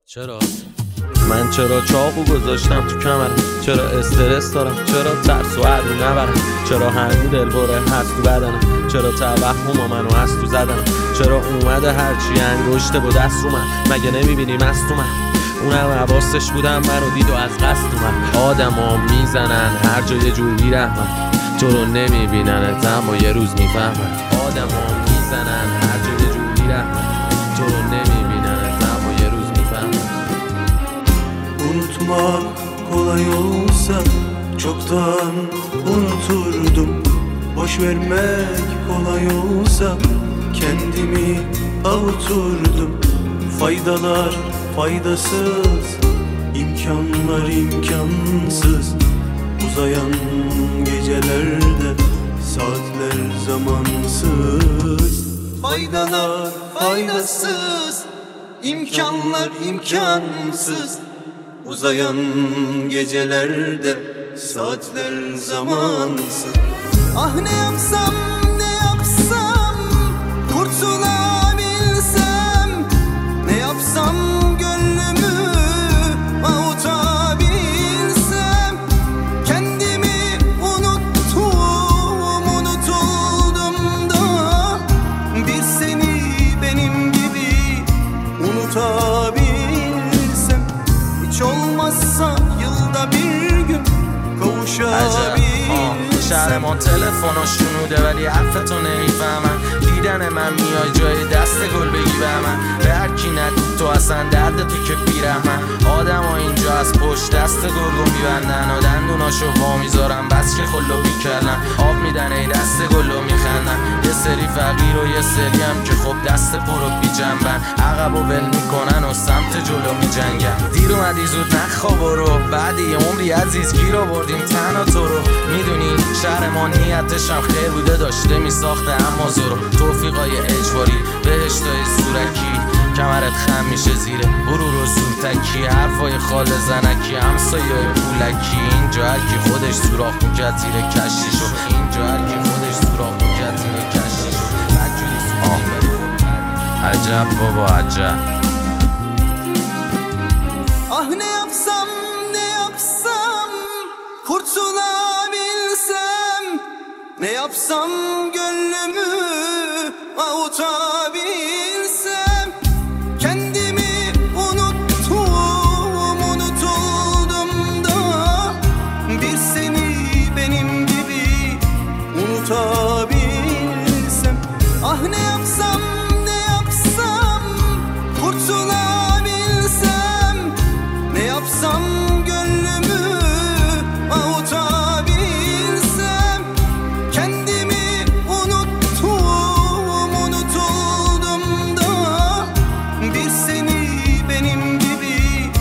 چرا؟ من چرا چاقو گذاشتم تو کمرم؟ چرا استرس دارم؟ چرا ترس و عدو نبرم؟ چرا همین دلبره هست تو بدنم؟ چرا توهم منو هست تو زدنم؟ چرا اومده هرچی انگشته با دست رو من؟ مگه نمیبینی مست من؟ اونم حواسش بودم منو دید و از قصد اومد. آدم ها میزنن هر جا یه جور بیرحمن، تو رو نمیبیننت اما یه روز میفهمن. آدم ها میزنن هر جا یه جور بیرحمن، تو رو nemibinenet ama yer uz میفهمن. Unutmak kolay olsa çoktan unuturdum. Boş vermek kolay olsa kendimi avuturdum. Faydalar faydasız, imkanlar imkansız. Uzayan gecelerde saatler zamansız. Faydalar faydasız, imkanlar imkansız. Uzayan gecelerde saatler zamansız. Ah ne yapsam ne yapsam kurtulabilsem, ne yapsam gönlümü avutabilsem. Kendimi unuttum, unutuldum da bir seni benim gibi unutabilsem. Hiç olmazsa yılda bir gün kavuşabilsem. شهرمان تلفن ها شنوده ولی حرفتو نمیفهمن. دیدن من میای جای دست گل بگی به من. به هر کی نگو تو اصلا درد تو که بیرحمن. آدم ها اینجا از پشت دست گرگو میبندن و دندوناشو وا میذارن بس که خلو بیکردن. آب میدن ای دست گلو میخندن. یه سری فقیر و یه سری هم که خب دست پرو بی جنبن. عقب و ول میکنن و سمت جلو میجنگن. دیر اومدی زود نخواب برو، بعد یه عمری عزیز گیر آوردیم تنها تو رو. میدونی شهر ما نیتش هم خیر بوده، داشته میساخته اما زورو. توفیقای اجباری، بهشتای صورکی، کمرت خم میشه زیره غرور و زورتکی. حرفای خال زنکی، همسایه‌های پولکی. اینجا هر کی خودش سوراخ میکرد زیر کشتیشو. اینجا هر کی خودش سوراخ میکرد زیر کشتیشو. بدجوری سوزیم ولی خب عجب بابا عجب. Ah ne yapsam ne yapsam kurtulabilsem, ne yapsam gönlümü avutabilsem. Kendimi unuttum, unutuldum da bir seni benim gibi unutabilsem. Ah ne yapsam ne yapsam kurtulabilsem, ne yapsam gönlümü avutabilsem. Kendimi unuttum, unutuldum da bir seni benim gibi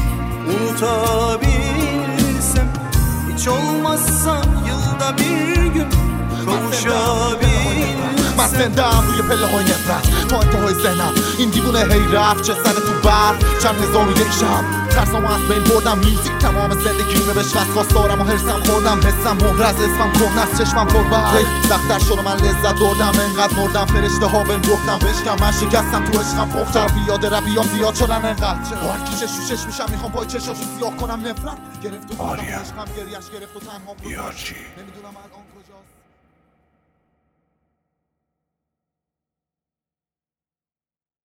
unutabilsem. Hiç olmazsa yılda bir gün kavuşabilsem. من زنده‌ام روی پله های نفرت تا انتهای ذهنم. این دیوونه هی رفت چه سر تو بر چند هزار و یک شب. ترسامو از بین بردم، میوزیک تمام زندگی رو بهش وسواس و هرسم خوردم. حسم مهر از اسمم کهنه است، چشمم پربر سخت‌تر شد و من لذت بردم. انقدر مردم فرشته ها بهم گفتم بشکم. من شکستم تو عشقم پختم. بیاد رویام زیاد شدن انقدر با هر کی چشوشش میشم میخوام پای چشاشو سیاه کنم. نفرت گرفت و عشقم گریش گرفت و تنها نمیدونم الان